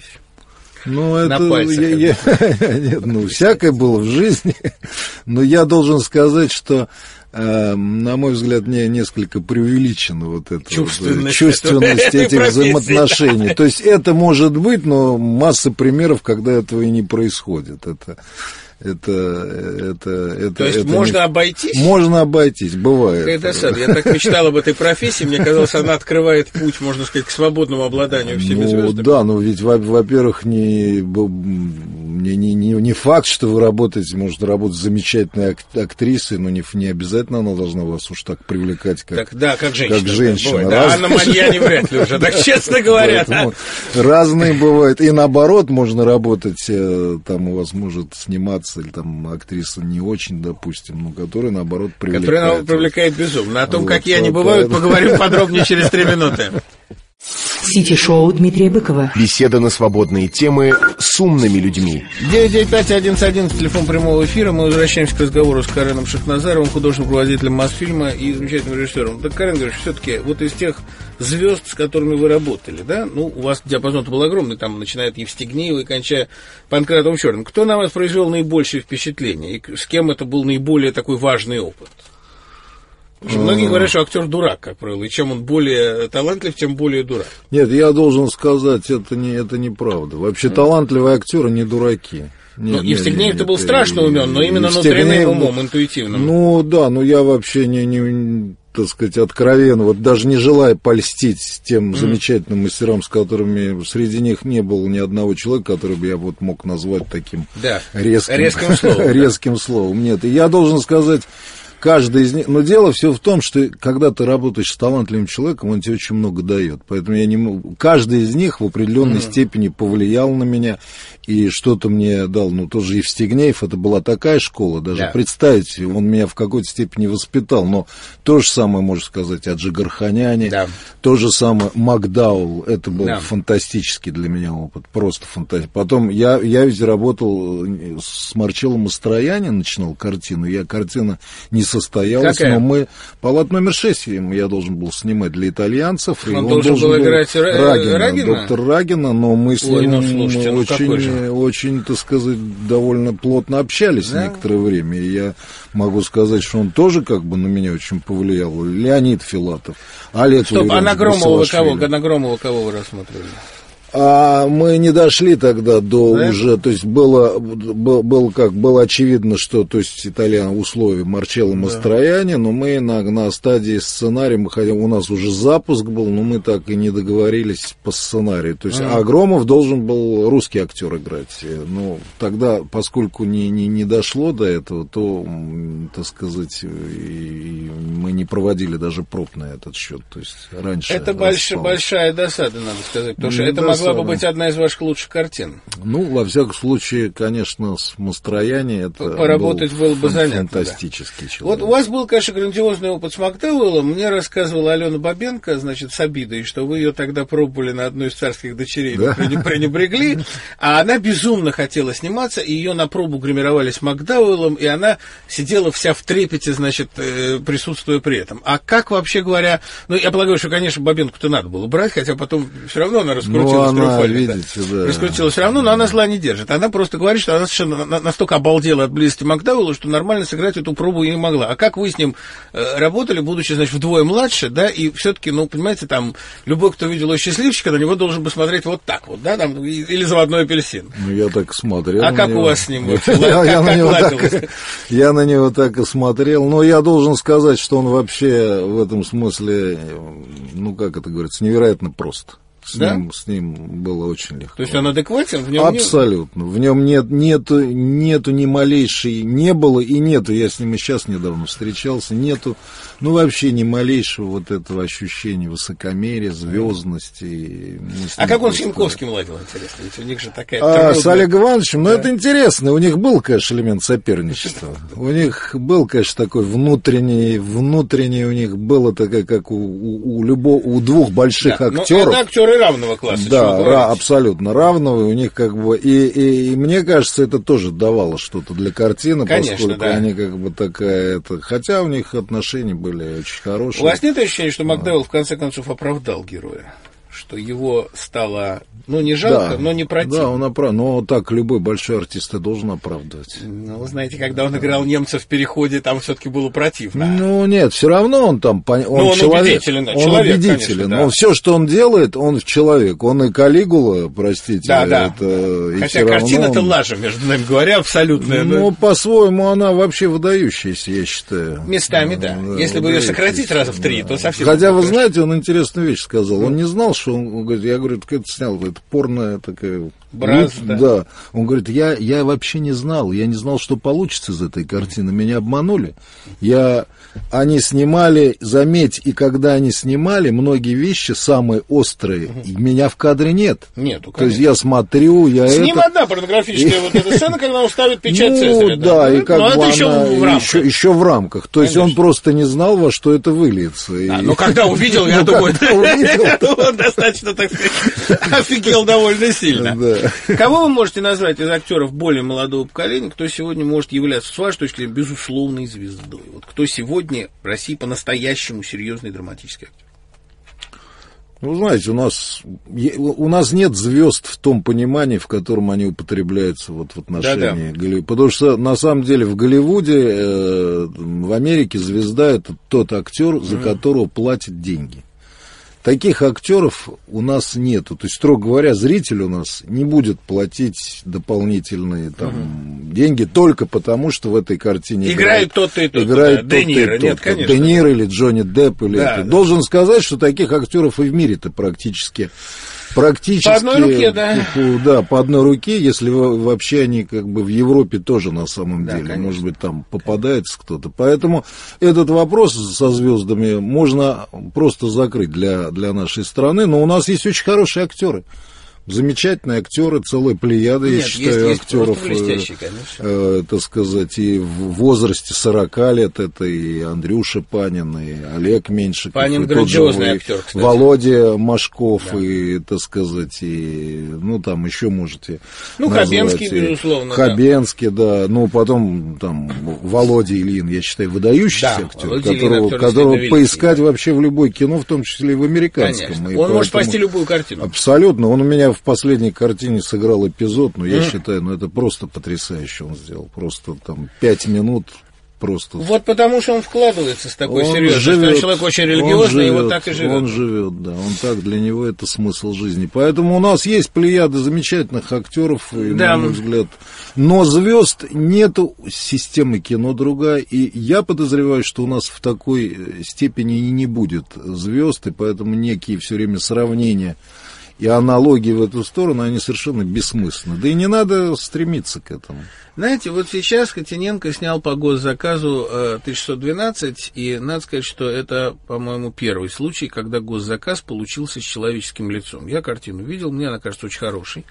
Ну, это... На пальцах, я, я, нет, ну, всякое было в жизни, но я должен сказать, что, э, на мой взгляд, не, несколько преувеличена вот эта чувственность, вот, чувственность этих взаимоотношений. То есть это может быть, но масса примеров, когда этого и не происходит. Это... Это, это, это, То есть это можно не... обойтись? Можно обойтись, бывает. Это я так мечтал об этой профессии, мне казалось, она открывает путь, можно сказать, к свободному обладанию всеми ну, звездами. Да, но ведь, во-первых, не, не, не, не, не факт, что вы работаете, может работать замечательной актрисой, но не, не обязательно она должна вас уж так привлекать, как, так, да, как женщина. Как женщина. Да, да, Анна Маньяни вряд ли уже, так честно говоря. Разные бывают. И наоборот, можно работать, там у вас может сниматься или там актриса не очень, допустим, но которая, наоборот, привлекает. Которая, наоборот, привлекает безумно. О том, вот, как я не бывают, поговорим подробнее через три минуты. Сити-шоу Дмитрия Быкова. Беседа на свободные темы с умными людьми. девять девять пять одиннадцать одиннадцать, телефон прямого эфира. Мы возвращаемся к разговору с Кареном Шахназаровым, художественным руководителем Мосфильма и замечательным режиссером. Так, Карен Григорьевич, все-таки вот из тех звезд, с которыми вы работали, да, ну, у вас диапазон был огромный, там, начиная от Евстигнеева и кончая Панкратовым Черным. Кто на вас произвел наибольшее впечатление? И с кем это был наиболее такой важный опыт? Многие говорят, что актер дурак, как правило, и чем он более талантлив, тем более дурак. Нет, я должен сказать, это не, это неправда. Вообще mm. талантливые актеры не дураки. Нет, ну, Евстигнеев-то был страшно умен, но именно внутренним умом, интуитивным. Ну да, но я вообще не, не, так сказать, откровенно, вот даже не желая польстить тем mm. замечательным мастерам, с которыми среди них не было ни одного человека, который бы я вот мог назвать таким да. резким, резким словом. резким словом. Нет, и я должен сказать... Каждый из них... Но дело все в том, что когда ты работаешь с талантливым человеком, он тебе очень много дает. Поэтому я не могу... Каждый из них в определенной mm-hmm. степени повлиял на меня и что-то мне дал. Ну, тоже Евстигнеев, это была такая школа, даже yeah. представить, он меня в какой-то степени воспитал. Но то же самое можно сказать о Джигарханяне, yeah. то же самое Макдаул. Это был yeah. фантастический для меня опыт, просто фантастический. Потом я, я ведь работал с Марчелло Мастроянни, начинал картину. Я картина не состоялась, Какая? но мы... Палат номер шесть я должен был снимать для итальянцев. Он, он должен был играть Рагина, Рагина? доктор Рагина, но мы с Ой, ним ну, слушайте, ну, очень, очень, так сказать, довольно плотно общались да? некоторое время. И я могу сказать, что он тоже как бы на меня очень повлиял. Леонид Филатов, Олег Стоп, а на Громова вы кого? На Громова кого вы рассматривали? А мы не дошли тогда до да? уже, то есть было, было, было как, было очевидно, что, то есть Итальян условия Марчелло Мастроянни, да. но мы на, на стадии сценария, мы хотим, у нас уже запуск был, но мы так и не договорились по сценарию. То есть а. Агромов должен был русский актер играть. Но тогда, поскольку не, не, не дошло до этого, то, так сказать, и мы не проводили даже проб на этот счет. То есть раньше. Это больш, большая досада, надо сказать, потому что это могло бы быть одна из ваших лучших картин. Ну, во всяком случае, конечно, с Мастроянни это поработать был было бы занятно. Фантастический да. человек. Вот у вас был, конечно, грандиозный опыт с Макдэуэллом. Мне рассказывала Алена Бабенко, значит, с обидой, что вы ее тогда пробовали на одной из царских дочерей, да? пренебрегли, а она безумно хотела сниматься, и ее на пробу гримировали с Макдэуэллом, и она сидела вся в трепете, значит, присутствуя при этом. А как, вообще говоря, ну, я полагаю, что, конечно, Бабенку-то надо было брать, хотя потом все равно она раскрутилась. Ну, она, видите, да. Раскрутилась все равно, но она зла не держит. Она просто говорит, что она совершенно настолько обалдела от близости Макдэуэлла, что нормально сыграть эту пробу и не могла. А как вы с ним э, работали, будучи, значит, вдвое младше, да, и все-таки, ну, понимаете, там, любой, кто видел «О счастливчика», на него должен бы смотреть вот так вот, да, там, или «Заводной апельсин». Ну, я так смотрел. А как него. У вас с ним? Я на него так и смотрел. Но я должен сказать, что он вообще в этом смысле, ну, как это говорится, невероятно прост. С, да? ним, с ним было очень легко. То есть он адекватен? В нем абсолютно. Не... В нем нет, нету, нету ни малейшей, не было и нету, я с ним и сейчас недавно встречался, нету, ну, вообще ни малейшего вот этого ощущения высокомерия, звездности. А как он с Янковским ладил, интересно? Ведь у них же такая... А, трудная... с Олегом Ивановичем, да. ну, это интересно. У них был, конечно, элемент соперничества. У них был, конечно, такой внутренний, внутренний у них было такое, как у, у, у, любого, у двух больших да, актеров. Это актеры равного класса. Да, ра- абсолютно равного. У них как бы... И, и, и мне кажется, это тоже давало что-то для картины, конечно, поскольку да. они как бы такая... Это, хотя у них отношения были очень хорошие. У вас нет ощущения, что Макдэуэлл в конце концов оправдал героя? Что его стало, ну, не жалко, да, но не противно. Да, он оправдывает. Но так любой большой артист и должен оправдывать. Ну, вы знаете, когда он играл немца в «Переходе», там все-таки было противно. Ну, нет, все равно он там... Он, ну, он человек. убедителен, да. Он человек, убедителен. Конечно, да. Он все, что он делает, он человек. Он и Калигула, простите. Да, да. Это, хотя картина-то он... лажа, между нами говоря, абсолютная. Ну, да. по-своему, она вообще выдающаяся, я считаю. Местами, да. да Если бы ее сократить раза в три, да. то совсем... Хотя, вы знаете, он интересную вещь сказал. Он не знал, что он... он говорит, я говорю, это снял, это порная такая... Браз, да. да. Он говорит, я, я вообще не знал, я не знал, что получится из этой картины. Меня обманули. Я... Они снимали, заметь, и когда они снимали, многие вещи самые острые, угу. меня в кадре нет. Нету, конечно. То есть я смотрю, я С это... ним одна порнографическая вот эта сцена, когда он ставит печать ну, Цезаря. Да, да, и как но бы это еще она... в рамках. Еще, еще в рамках. То есть он просто не знал, во что это выльется. А, ну, когда увидел, я думаю, он достаточно, так сказать, офигел довольно сильно. Кого вы можете назвать из актеров более молодого поколения, кто сегодня может являться, с вашей точки зрения, безусловной звездой? Вот кто сегодня в России по-настоящему серьезный драматический актер? Ну, знаете, у нас, у нас нет звезд в том понимании, в котором они употребляются вот в отношении Да-да. Голливуда. Потому что, на самом деле, в Голливуде, э, в Америке звезда – это тот актер, за которого платят деньги. Таких актеров у нас нету. То есть, строго говоря, зритель у нас не будет платить дополнительные там, угу. деньги только потому, что в этой картине играет тот-то и тот. Играет да. Де Ниро, нет, конечно. Де Ниро или Джонни Депп. Или да, это. Да. Должен сказать, что таких актеров и в мире-то практически... Практически, по одной руке, да. По, да, по одной руке, если вообще они как бы в Европе тоже на самом да, деле, конечно. Может быть, там попадается кто-то. Поэтому этот вопрос со звездами можно просто закрыть для, для нашей страны. Но у нас есть очень хорошие актеры. Замечательные актеры, целая плеяда, Нет, я считаю, есть, актеров, есть э, э, так сказать, и в возрасте сорока лет, это и Андрюша Панин, и Олег Меньшиков, Панин и грандиозный же, актер, кстати. Володя Машков, да. и, так сказать, и, ну, там еще можете Ну, назвать, Хабенский, и, безусловно. Хабенский, да. да, ну, потом, там, Володя Ильин, я считаю, выдающийся да, актер, Володя которого, Ильин, актер которого поискать великий, вообще в любое кино, в том числе и в американском. Конечно. И он поэтому... может спасти любую картину. Абсолютно. Он у меня в последней картине сыграл эпизод, но я mm. считаю, ну это просто потрясающе он сделал. Просто там пять минут просто... Вот потому что он вкладывается с такой он серьезностью. Живет, он человек очень религиозный, и вот так и живет. Он живет, да. Он так, для него это смысл жизни. Поэтому у нас есть плеяда замечательных актеров, и, да. на мой взгляд. Но звезд нету, системы кино другая. И я подозреваю, что у нас в такой степени и не будет звезд, и поэтому некие все время сравнения и аналогии в эту сторону, они совершенно бессмысленны. Да и не надо стремиться к этому. Знаете, вот сейчас Котененко снял по госзаказу э, тысяча шестьсот двенадцать, и надо сказать, что это, по-моему, первый случай, когда госзаказ получился с человеческим лицом. Я картину видел, мне она кажется очень хорошей.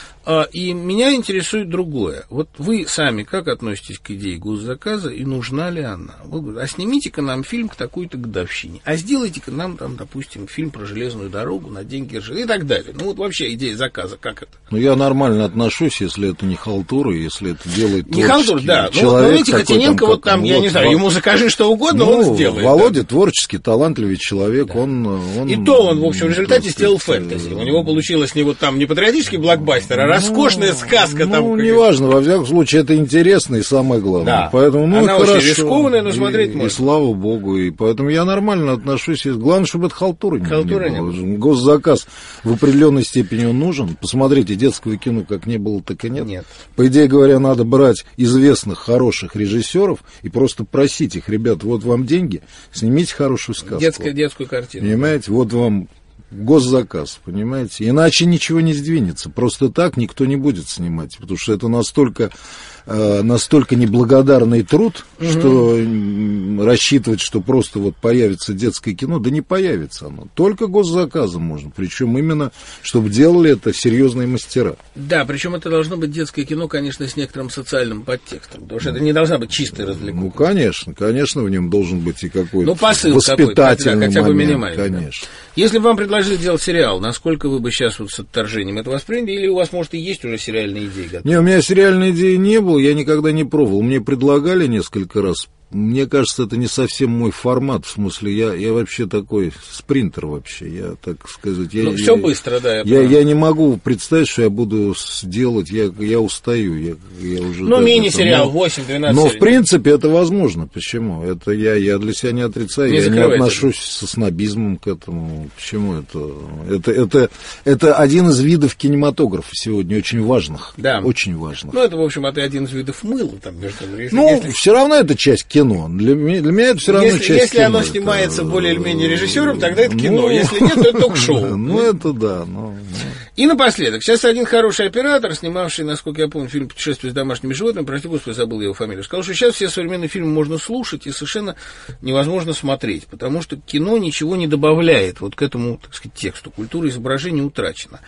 И меня интересует другое. Вот вы сами как относитесь к идее госзаказа и нужна ли она? Вы говорите, а снимите-ка нам фильм к такой-то годовщине, а сделайте-ка нам, там, допустим, фильм про железную дорогу на деньги РЖД и так далее. Ну вот вообще идея заказа, как это? Ну я нормально отношусь, если это не халтура, если это делает не халтура, да. человек. Ну, видите, Котененко, там, вот там, я вот, не знаю, ему закажи что угодно, ну, он сделает. Володя да. творческий, талантливый человек, да. он, он... И то он, в общем, в результате сделал фэнтези. У него получилось не вот там не патриотический блокбастер, а роскошная сказка. Ну, там, неважно, во всяком случае, это интересно и самое главное. Да. Поэтому, ну, она хорошо. очень рискованная, но смотреть и, можно. И слава богу, и поэтому я нормально отношусь. Главное, чтобы это халтура не, халтура не было. Не было. Госзаказ в определенной степени он нужен. Посмотрите, детского кино как не было, так и нет. Нет. По идее говоря, надо брать известных, хороших режиссеров и просто просить их, ребят, вот вам деньги, снимите хорошую сказку. Детскую, детскую картину. Понимаете, вот вам... госзаказ, понимаете? Иначе ничего не сдвинется. Просто так никто не будет снимать, потому что это настолько, э, настолько неблагодарный труд, угу. что м, рассчитывать, что просто вот появится детское кино, да не появится оно. Только госзаказом можно. Причем именно, чтобы делали это серьезные мастера. Да, причем это должно быть детское кино, конечно, с некоторым социальным подтекстом, потому что это не должна быть чистая развлекуха. Ну, конечно, конечно, в нем должен быть и какой-то ну, посыл воспитательный хотя бы момент, минимальный. Конечно. Да. Если бы вам предложили делать сериал, насколько вы бы сейчас вот с отторжением это восприняли, или у вас, может, и есть уже сериальные идеи готовы? Не, у меня сериальной идеи не было, я никогда не пробовал. Мне предлагали несколько раз. Мне кажется, это не совсем мой формат, в смысле, я, я вообще такой спринтер вообще, я, так сказать... Я, ну, все я, быстро, да. Я, я, я не могу представить, что я буду делать, я, я устаю, я, я уже... Ну, мини-сериал, но, восемь-двенадцать Но, серий. в принципе, это возможно. Почему? Это я, я для себя не отрицаю, не я не отношусь со снобизмом к этому. Почему это? Это, это? это один из видов кинематографа сегодня, очень важных. Да. Очень важных. Ну, это, в общем, это один из видов мыла, там, между если, Ну, если... все равно это часть кино. Для меня, для меня это все равно если, часть если кино. оно снимается это... более или менее режиссером, тогда это кино. Ну, если нет, то это ток-шоу. Ну, это да. Но... И напоследок. Сейчас один хороший оператор, снимавший, насколько я помню, фильм «Путешествие с домашними животными», прости господи, забыл его фамилию, сказал, что сейчас все современные фильмы можно слушать и совершенно невозможно смотреть, потому что кино ничего не добавляет вот к этому, так сказать, тексту. Культура изображения утрачена.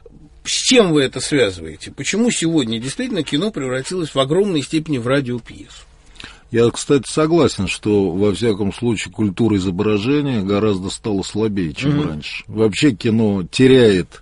С чем вы это связываете? Почему сегодня действительно кино превратилось в огромной степени в радиопьесу? Я, кстати, согласен, что, во всяком случае, культура изображения гораздо стала слабее, чем mm-hmm. раньше. Вообще кино теряет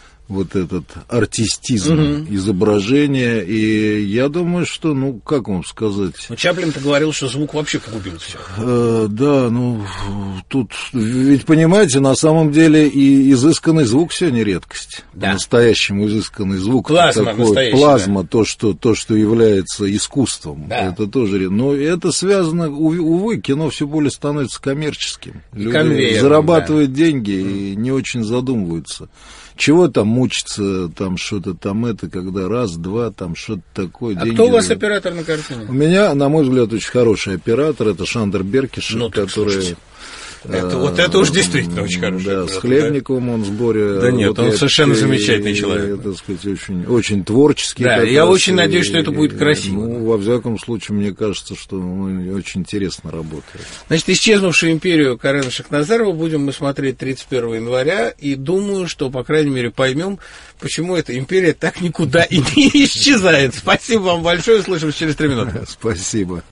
вот этот артистизм mm-hmm. изображения, и я думаю, что, ну, как вам сказать... Ну, Чаплин-то говорил, что звук вообще погубил все. Э, да, ну, тут, ведь, понимаете, на самом деле и изысканный звук сегодня редкость. Да. По-настоящему изысканный звук. Плазма такой, настоящая. Плазма, да. то, что, то, что является искусством. Да. Это тоже... Но это связано, увы, кино все более становится коммерческим. Люди конвейером, зарабатывают да. деньги и не очень задумываются. Чего там мучиться, там что-то там это, когда раз, два, там что-то такое. А деньги... кто у вас оператор на картине? У меня, на мой взгляд, очень хороший оператор, это Шандер Беркиш, ну, который... Слушайте. Это, вот это уж действительно очень хороший. Да, оператор, с Хлебниковым да? он в сборе. Да нет, вот он я, совершенно и, замечательный и, человек. Так сказать, очень, очень творческий. Да, я раз, очень и, надеюсь, что это будет красиво. Ну, во всяком случае, мне кажется, что он очень интересно работает. Значит, «Исчезнувшую империю» Карена Шахназарова будем мы смотреть тридцать первого января, и думаю, что, по крайней мере, поймем, почему эта империя так никуда и не исчезает. Спасибо вам большое, услышимся через три минуты. Спасибо.